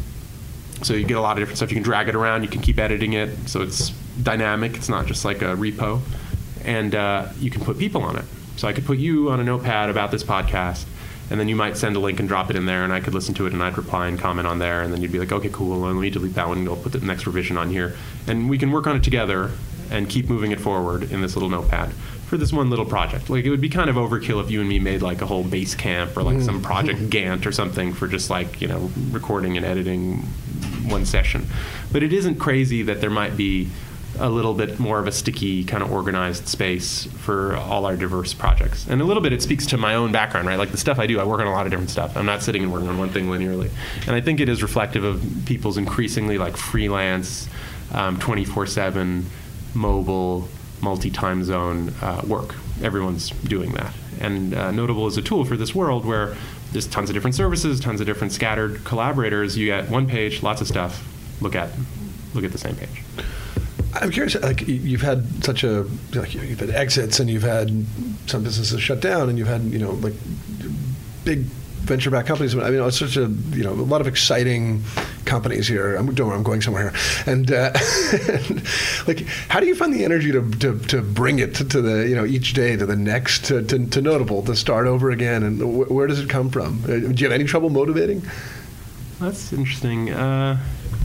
so you get a lot of different stuff. You can drag it around, you can keep editing it, so it's dynamic, it's not just like a repo. And uh, you can put people on it. So I could put you on a notepad about this podcast, and then you might send a link and drop it in there, and I could listen to it, and I'd reply and comment on there, and then you'd be like, okay, cool, well, let me delete that one, and I'll put the next revision on here. And we can work on it together and keep moving it forward in this little notepad for this one little project. Like, it would be kind of overkill if you and me made like a whole base camp or like mm. some project Gantt or something for just like, you know, recording and editing one session. But it isn't crazy that there might be a little bit more of a sticky kind of organized space for all our diverse projects. And a little bit it speaks to my own background, right? Like the stuff I do, I work on a lot of different stuff. I'm not sitting and working on one thing linearly. And I think it is reflective of people's increasingly like freelance, um, twenty-four seven, mobile, multi-time zone uh, work. Everyone's doing that. And uh, Notable is a tool for this world where there's tons of different services, tons of different scattered collaborators. You get one page, lots of stuff. Look at, look at the same page. I'm curious, like, you've had such a, like, you've had exits and you've had some businesses shut down and you've had, you know, like big venture-backed companies. I mean, it's such a, you know, a lot of exciting companies here. I'm, don't worry, I'm going somewhere here. And, uh, and like, how do you find the energy to, to, to bring it to, to the, you know, each day to the next, to, to, to Notable, to start over again? And wh- where does it come from? Uh, do you have any trouble motivating? That's interesting. Uh,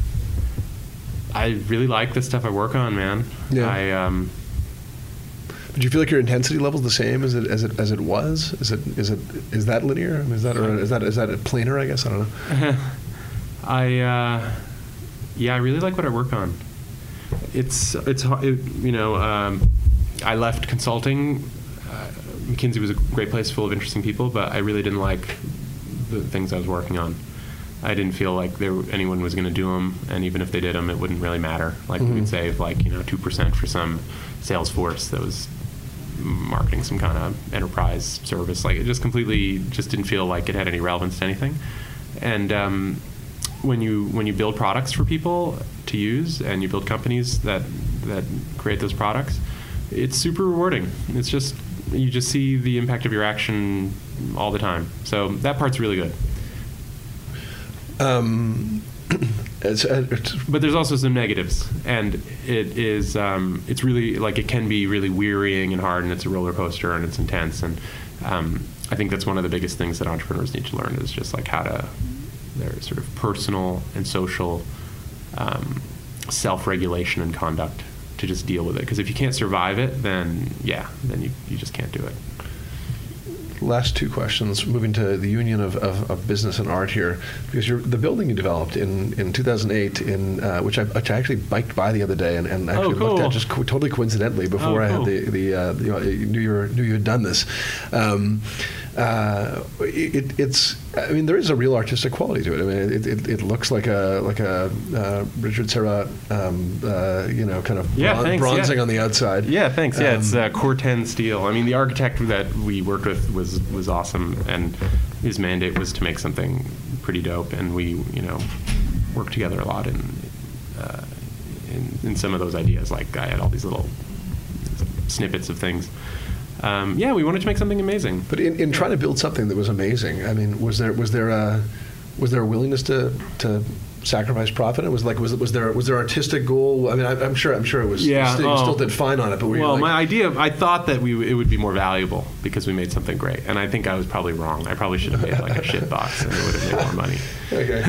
I really like the stuff I work on, man. Yeah. I, um, Do you feel like your intensity level is the same as it as it as it was? Is it is it is that linear? I mean, is that or is that is that planar? I guess I don't know. I uh, yeah, I really like what I work on. It's it's it, you know um, I left consulting. Uh, McKinsey was a great place full of interesting people, but I really didn't like the things I was working on. I didn't feel like there anyone was going to do them, and even if they did them, it wouldn't really matter. Like mm-hmm. we would save like you know two percent for some sales force that was marketing some kind of enterprise service. Like it just completely just didn't feel like it had any relevance to anything. And um, when you when you build products for people to use, and you build companies that that create those products, it's super rewarding. It's just you just see the impact of your action all the time. So that part's really good. Um, it's, it's, but there's also some negatives, and it is um, it's really like it can be really wearying and hard, and it's a roller coaster, and it's intense. And um, I think that's one of the biggest things that entrepreneurs need to learn is just like how to their sort of personal and social um, self-regulation and conduct to just deal with it. Because if you can't survive it, then yeah, then you, you just can't do it. Last two questions, moving to the union of, of, of business and art here, because you're, the building you developed in, in two thousand eight, in uh, which, I, which I actually biked by the other day and, and actually oh, cool. looked at just co- totally coincidentally before oh, I cool. had the, the uh, you know, knew you were, knew you had done this. Um, uh, it, it's, I mean, there is a real artistic quality to it. I mean, it, it, it looks like a like a uh, Richard Serra, um, uh, you know, kind of yeah, bron- thanks, bronzing yeah. on the outside. Yeah, thanks. Yeah, Um, it's uh, Corten steel. I mean, the architect that we worked with was was awesome, and his mandate was to make something pretty dope. And we, you know, worked together a lot in uh, in, in some of those ideas. Like I had all these little snippets of things. Um, yeah, we wanted to make something amazing. But in, in trying to build something that was amazing, I mean, was there was there a was there a willingness to to sacrifice profit? It was like was was there was there artistic goal? I mean, I, I'm sure I'm sure it was. Yeah, you still, oh, you still did fine on it, but were well, you like, my idea, I thought that we it would be more valuable because we made something great, and I think I was probably wrong. I probably should have made like a shit box, and it would have made more money. Okay.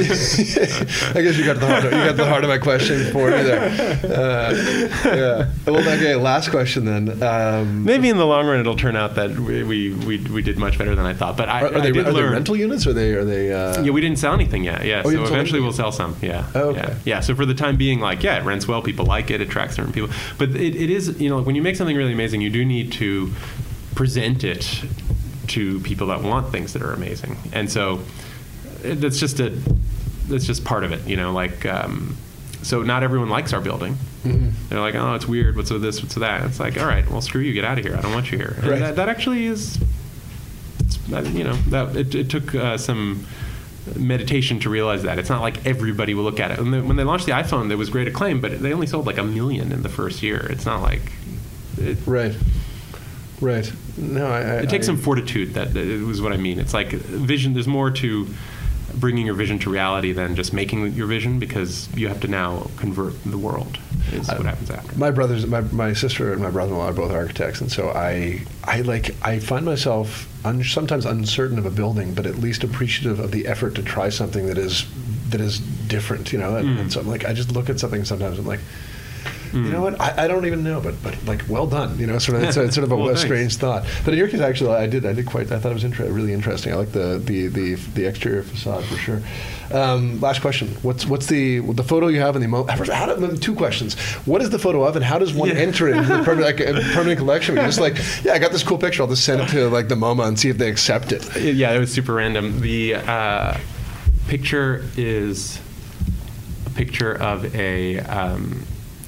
I guess you got the heart of, you got the heart of my question for me there. Uh, yeah. Well, okay. Last question then. Um, Maybe in the long run it'll turn out that we we, we, we did much better than I thought. But I, are, are I they did are learn. they rental units? Or are they are they? Uh, Yeah, we didn't sell anything yet. Yeah, Oh, you so didn't eventually sell we'll sell some. Yeah. Oh, okay. Yeah. yeah. So for the time being, like, yeah, it rents well. People like it. It attracts certain people. But it, it is, you know, when you make something really amazing, you do need to present it to people that want things that are amazing. And so it, that's just a that's just part of it. You know, like. Um, So not everyone likes our building. Mm-hmm. They're like, oh, it's weird. What's with this? What's with that? And it's like, all right, well, screw you. Get out of here. I don't want you here. And right. that, that actually is, it's, you know, that it, it took uh, some meditation to realize that. It's not like everybody will look at it. And the, when they launched the iPhone, there was great acclaim, but they only sold like a million in the first year. It's not like... It, right. Right. No, I... I it takes I, some fortitude. That, that it was what I mean. It's like vision. There's more to... bringing your vision to reality than just making your vision, because you have to now convert the world is what happens after. My brothers, my, my sister and my brother-in-law are both architects, and so I, I like, I find myself un, sometimes uncertain of a building, but at least appreciative of the effort to try something that is, that is different, you know. And, Mm. and so I'm like, I just look at something sometimes, I'm like, Mm. you know what? I, I don't even know, but but like, well done. You know, sort of it's, a, it's sort of a, Well, a thanks. strange thought. But in your case, actually, I did I did quite. I thought it was inter- really interesting. I like the the, the the exterior facade for sure. Um, last question: What's what's the the photo you have in the mo- how do, two questions? What is the photo of, and how does one Yeah. enter it into the permanent, like, a permanent collection? You're just like, yeah, I got this cool picture. I'll just send it to like the MoMA and see if they accept it. Yeah, it was super random. The uh, picture is a picture of a, um,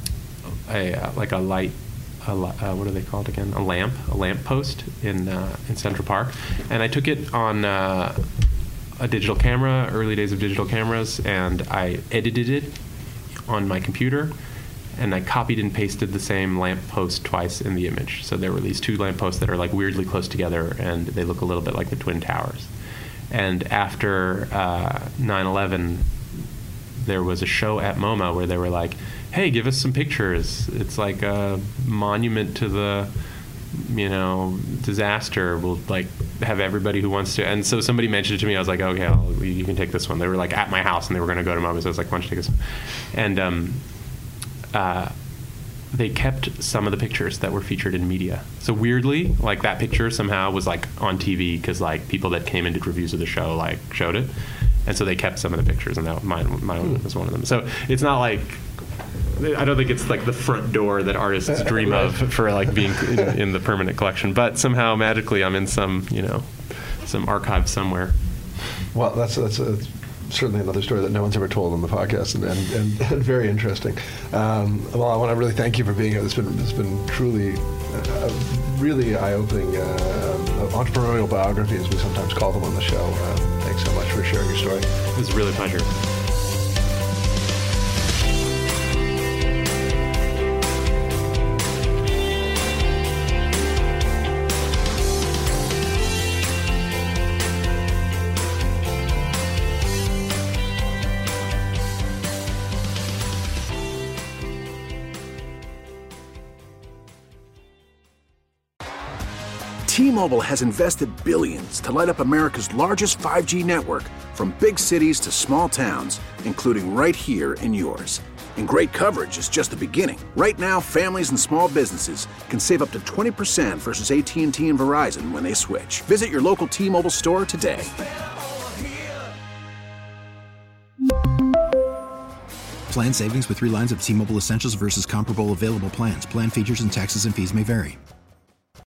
a uh, like a light, a, li- uh, what are they called again? A lamp, a lamp post in uh, in Central Park, and I took it on uh, a digital camera, early days of digital cameras, and I edited it on my computer. And I copied and pasted the same lamp post twice in the image. So there were these two lamp posts that are like weirdly close together, and they look a little bit like the Twin Towers. And after uh, nine eleven, there was a show at MoMA where they were like, hey, give us some pictures. It's like a monument to the you know, disaster. We'll like have everybody who wants to. And so somebody mentioned it to me. I was like, okay, I'll, you can take this one. They were like at my house and they were going to go to Momo. So I was like, why don't you take this one? And um, uh, they kept some of the pictures that were featured in media. So weirdly, like that picture somehow was like on T V because like people that came and did reviews of the show like showed it. And so they kept some of the pictures, and that mine, mine was one of them. So it's not like, I don't think it's like the front door that artists dream of for like being in, in the permanent collection. But somehow magically, I'm in some, you know, some archive somewhere. Well, that's that's a, certainly another story that no one's ever told on the podcast, and and, and, and very interesting. Um, well, I want to really thank you for being here. It's been it's been truly, uh, really eye-opening uh, entrepreneurial biography, as we sometimes call them on the show. Uh, thanks so much for sharing your story. It was really a pleasure. T-Mobile has invested billions to light up America's largest five G network, from big cities to small towns, including right here in yours. And great coverage is just the beginning. Right now, families and small businesses can save up to twenty percent versus A T and T and Verizon when they switch. Visit your local T-Mobile store today. Plan savings with three lines of T-Mobile Essentials versus comparable available plans. Plan features and taxes and fees may vary.